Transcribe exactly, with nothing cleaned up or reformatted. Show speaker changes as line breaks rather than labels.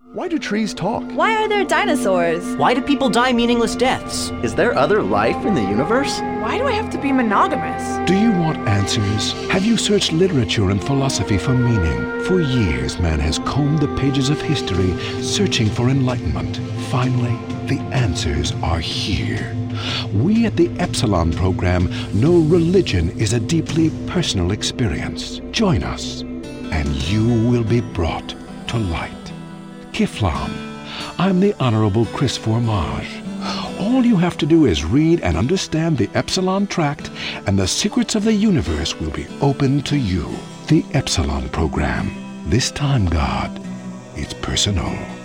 Why do trees talk?
Why are there dinosaurs?
Why do people die meaningless deaths?
Is there other life in the universe?
Why do I have to be monogamous?
Do you want answers? Have you searched literature and philosophy for meaning? For years, man has combed the pages of history, searching for enlightenment. Finally, the answers are here. We at the Epsilon program know religion is a deeply personal experience. Join us, and you will be brought to light. Kiflam. I'm the Honorable Chris Formage. All you have to do is read and understand the Epsilon Tract, and the secrets of the universe will be open to you. The Epsilon program. This time, God, it's personal.